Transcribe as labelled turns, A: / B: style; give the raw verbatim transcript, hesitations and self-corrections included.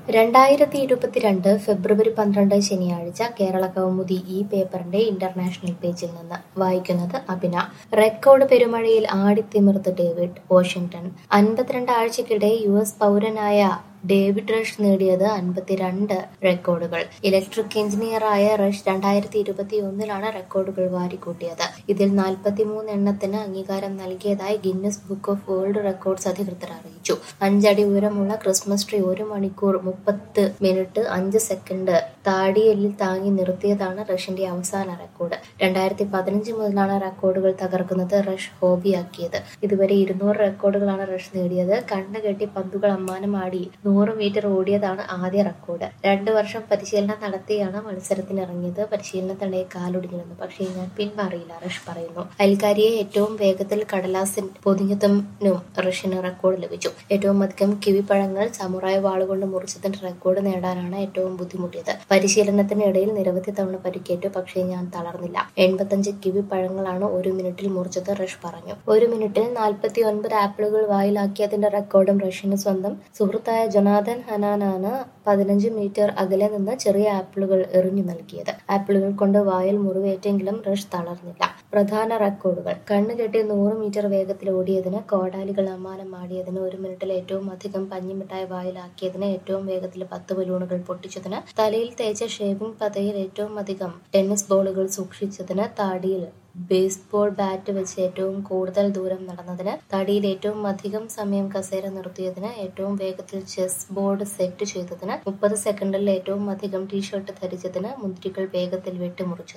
A: രണ്ടായിരത്തി ഇരുപത്തിരണ്ട് ഫെബ്രുവരി പന്ത്രണ്ട് ശനിയാഴ്ച കേരള കൗമുദി ഈ പേപ്പറിന്റെ ഇന്റർനാഷണൽ പേജിൽ നിന്ന് വായിക്കുന്നത് അഭിന. റെക്കോർഡ് പെരുമഴയിൽ ആടിത്തിമിർത്ത് ഡേവിഡ്. വാഷിംഗ്ടൺ. അൻപത്തിരണ്ട് ആഴ്ചക്കിടെ യു എസ് പൗരനായ ഡേവിഡ് റഷ് നേടിയത് അൻപത്തിരണ്ട് റെക്കോർഡുകൾ. ഇലക്ട്രിക് എഞ്ചിനീയറായ റഷ് രണ്ടായിരത്തി ഇരുപത്തി ഒന്നിലാണ് റെക്കോർഡുകൾ വാരിക്കൂട്ടിയത്. ഇതിൽ നാൽപ്പത്തിമൂന്ന് എണ്ണത്തിന് അംഗീകാരം നൽകിയതായി Guinness book of world records അധികൃതർ അറിയിച്ചു. അഞ്ചടി ഉയരമുള്ള ക്രിസ്മസ് ട്രീ ഒരു മണിക്കൂർ മുപ്പത്ത് മിനിറ്റ് അഞ്ച് സെക്കൻഡ് താടിയെല്ലിൽ താങ്ങി നിർത്തിയതാണ് റഷിന്റെ അവസാന റെക്കോർഡ്. രണ്ടായിരത്തി പതിനഞ്ച് മുതലാണ് റെക്കോർഡുകൾ തകർക്കുന്നത് റഷ് ഹോബിയാക്കിയത്. ഇതുവരെ ഇരുന്നൂറ് റെക്കോർഡുകളാണ് റഷ് നേടിയത്. കണ്ണുകെട്ടി പന്തുകൾ അമ്മാനമാടി നൂറ് മീറ്റർ ഓടിയതാണ് ആദ്യ റെക്കോർഡ്. രണ്ടു വർഷം പരിശീലനം നടത്തിയാണ് മത്സരത്തിനിറങ്ങിയത്. പരിശീലനത്തിനിടെ കാലൊടിഞ്ഞിരുന്നു, പക്ഷേ ഞാൻ പിന്മാറിയില്ല, റഷ് പറയുന്നു. അയൽക്കാരിയെ ഏറ്റവും വേഗത്തിൽ കടലാസിൽ പൊതിഞ്ഞതിനും റഷിന് റെക്കോർഡ് ലഭിച്ചു. ഏറ്റവും അധികം കിവിപ്പഴങ്ങൾ സമുറായ് വാളുകൊണ്ട് മുറിച്ചതിന്റെ റെക്കോർഡ് നേടാനാണ് ഏറ്റവും ബുദ്ധിമുട്ടിയത്. പരിശീലനത്തിനിടയിൽ നിരവധി തവണ പരിക്കേറ്റു, പക്ഷേ ഞാൻ തളർന്നില്ല. എൺപത്തഞ്ച് കിവി പഴങ്ങളാണ് ഒരു മിനിറ്റിൽ മുറിച്ചത്, റഷ് പറഞ്ഞു. ഒരു മിനിറ്റിൽ നാൽപ്പത്തി ഒൻപത് ആപ്പിളുകൾ വായിലാക്കിയതിന്റെ റെക്കോർഡും റഷിന് സ്വന്തം. സുഹൃത്തായ ജൊനാഥൻ ഹനാനാണ് പതിനഞ്ച് മീറ്റർ അകലെ നിന്ന് ചെറിയ ആപ്പിളുകൾ എറിഞ്ഞു നൽകിയത്. ആപ്പിളുകൾ കൊണ്ട് വായിൽ മുറിവേറ്റെങ്കിലും റഷ് തളർന്നില്ല. പ്രധാന റെക്കോർഡുകൾ: കണ്ണുകെട്ടി നൂറ് മീറ്റർ വേഗത്തിൽ ഓടിയതിന്, കോടാലികൾ അമ്മാനം ആടിയതിന്, ഒരു മിനിറ്റിൽ ഏറ്റവും അധികം പഞ്ഞിമിഠായി വായിലാക്കിയതിന്, ഏറ്റവും വേഗത്തിൽ പത്ത് ബലൂണുകൾ പൊട്ടിച്ചതിന്, തലയിൽ തേച്ച ഷേവിംഗ് പതയിൽ ഏറ്റവും അധികം ടെന്നീസ് ബോളുകൾ സൂക്ഷിച്ചതിന്, താടിയിൽ ബേസ്ബോൾ ബാറ്റ് വെച്ച് ഏറ്റവും കൂടുതൽ ദൂരം നടന്നതിന്, തടിയിൽ ഏറ്റവും അധികം സമയം കസേര നിർത്തിയതിന്, ഏറ്റവും വേഗത്തിൽ ചെസ് ബോർഡ് സെറ്റ് ചെയ്തതിന്, മുപ്പത് സെക്കൻഡിൽ ഏറ്റവും അധികം ടീഷർട്ട് ധരിച്ചതിന്, മുന്തിരികൾ വേഗത്തിൽ വെട്ടിമുറിച്ചതിന്.